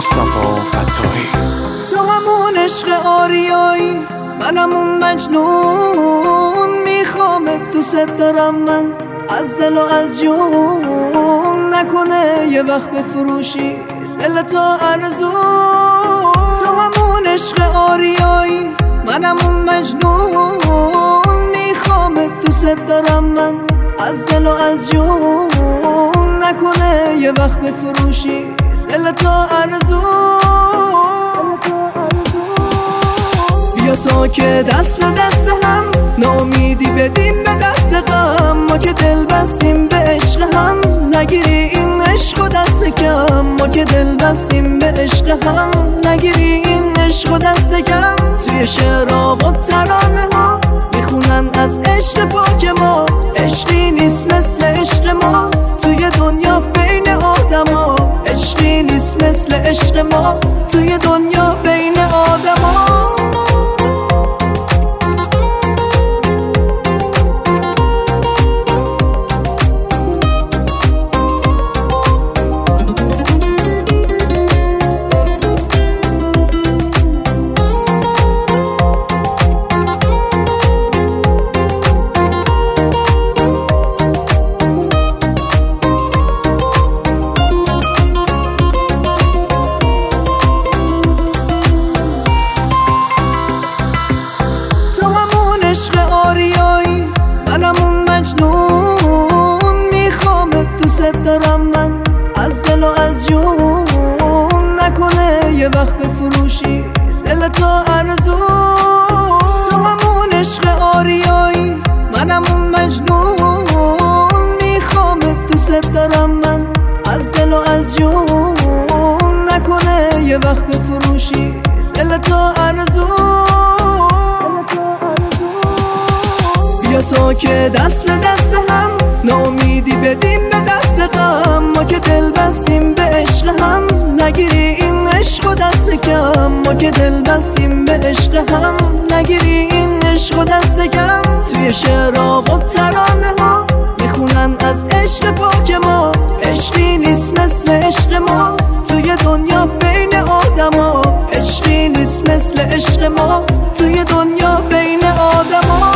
مصطفی فتاحی. تو همون عشق آریایی، منم اون مجنون، میخوامت دوست دارم من از دل و از جون، نکنه یه وقت بفروشی دل تو ارزون. تو همون عشق آریایی، منم اون مجنون، میخوامت دوست دارم من از دل و از جون، نکنه یه وقت بفروشی دل تو ارزون. بیا تا که دست به دست هم، ناامیدی بدیم به دست غم، ما که دل بستیم به عشق هم، نگیری این عشق و دست کم. ما که دل بستیم به عشق هم، نگیری این عشق و دست کم. توی شعرها و ترانه ها میخونن از عشق پاک ما، عشقی نیست مثل عشق ما توی دنیا بین آدم ها، عشقی نیست مثل عشق ما توی دنیا بین آدم ها. عشق آریایی، منم اون مجنون، میخوامت دوست دارم من از دل و از جون، نکنه یه وقت بفروشی دل تو ارزون. تو همون عشق آریایی، منم اون مجنون، میخوامت دوست دارم من از دل و از جون، نکنه یه وقت بفروشی دل تو ارزون. بیا تا که دست به دست هم، ناامیدی بدیم به دست غم، ما که دل بستیم به عشق هم، نگیری این عشق و دست کم. ما که دل بستیم به عشق هم، نگیری این عشق و دست کم. توی شعرها و ترانه ها میخونن از عشق پاک ما، عشقی نیست مثل عشق ما توی دنیا بین آدم ها، عشقی نیست مثل عشق ما توی دنیا بین آدم ها.